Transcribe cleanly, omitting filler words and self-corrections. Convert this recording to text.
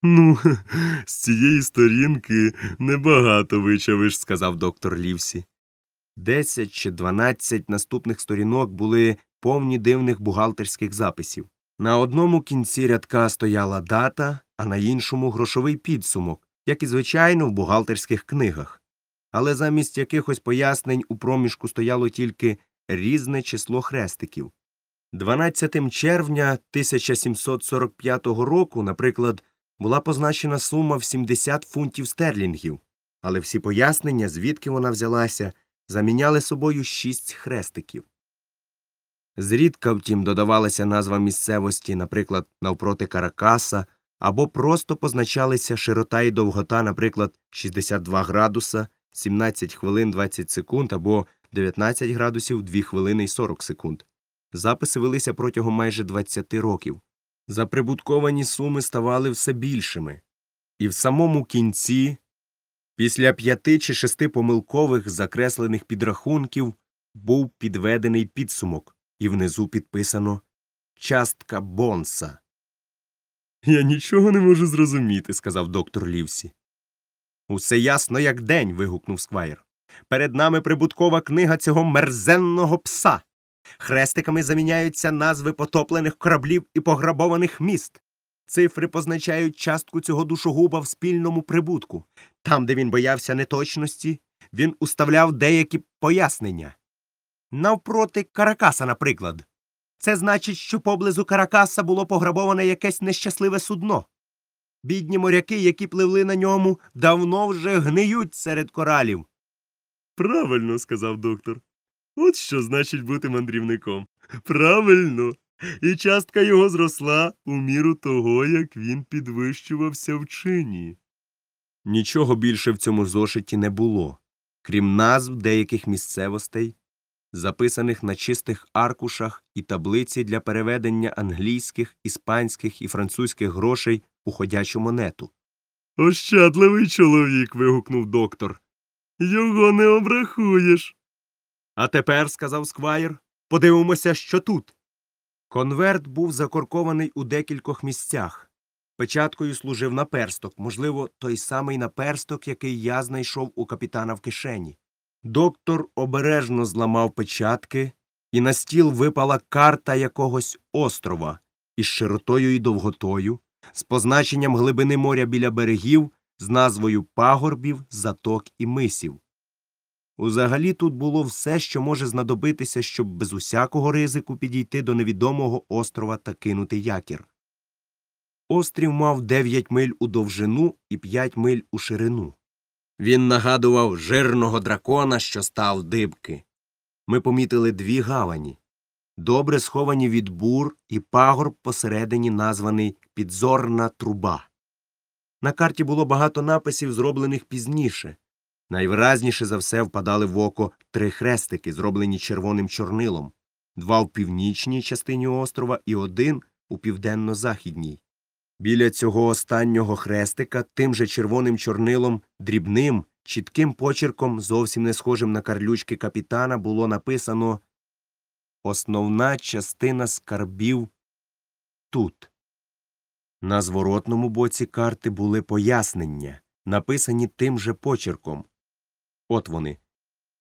Ну, з цієї сторінки небагато вичавиш, сказав доктор Лівсі. 10 чи 12 наступних сторінок були повні дивних бухгалтерських записів. На одному кінці рядка стояла дата, а на іншому грошовий підсумок, як і звичайно в бухгалтерських книгах. Але замість якихось пояснень у проміжку стояло тільки різне число хрестиків. 12 червня 1745 року, наприклад, була позначена сума в 70 фунтів стерлінгів, але всі пояснення, звідки вона взялася, заміняли собою 6 хрестиків. Зрідка, втім, додавалася назва місцевості, наприклад, навпроти Каракаса, або просто позначалися широта і довгота, наприклад, 62 градуса, 17 хвилин 20 секунд або 19 градусів 2 хвилини і 40 секунд. Записи велися протягом майже 20 років. Заприбутковані суми ставали все більшими. І в самому кінці, після 5 чи 6 помилкових закреслених підрахунків, був підведений підсумок, і внизу підписано «Частка бонса». «Я нічого не можу зрозуміти», – сказав доктор Лівсі. «Усе ясно, як день», – вигукнув Сквайр. «Перед нами прибуткова книга цього мерзенного пса. Хрестиками заміняються назви потоплених кораблів і пограбованих міст. Цифри позначають частку цього душогуба в спільному прибутку. Там, де він боявся неточності, він уставляв деякі пояснення. Навпроти Каракаса, наприклад. Це значить, що поблизу Каракаса було пограбоване якесь нещасливе судно. Бідні моряки, які пливли на ньому, давно вже гниють серед коралів». «Правильно», – сказав доктор. «От що значить бути мандрівником. Правильно. І частка його зросла у міру того, як він підвищувався в чині». Нічого більше в цьому зошиті не було, крім назв деяких місцевостей, записаних на чистих аркушах і таблиці для переведення англійських, іспанських і французьких грошей у ходячу монету. «Ощадливий чоловік», – вигукнув доктор. «Його не обрахуєш». «А тепер», – сказав Сквайр, – «подивимося, що тут». Конверт був закоркований у декількох місцях. Печаткою служив наперсток, можливо, той самий наперсток, який я знайшов у капітана в кишені. Доктор обережно зламав печатки, і на стіл випала карта якогось острова із широтою і довготою, з позначенням глибини моря біля берегів, з назвою пагорбів, заток і мисів. Узагалі тут було все, що може знадобитися, щоб без усякого ризику підійти до невідомого острова та кинути якір. Острів мав 9 миль у довжину і 5 миль у ширину. Він нагадував жирного дракона, що став дибки. Ми помітили 2 гавані, добре сховані від бур, і пагорб посередині, названий «Підзорна труба». На карті було багато написів, зроблених пізніше. Найвиразніше за все впадали в око 3 хрестики, зроблені червоним чорнилом, 2 в північній частині острова і 1 у південно-західній. Біля цього останнього хрестика тим же червоним чорнилом, дрібним, чітким почерком, зовсім не схожим на карлючки капітана, було написано «Основна частина скарбів тут». На зворотному боці карти були пояснення, написані тим же почерком. От вони.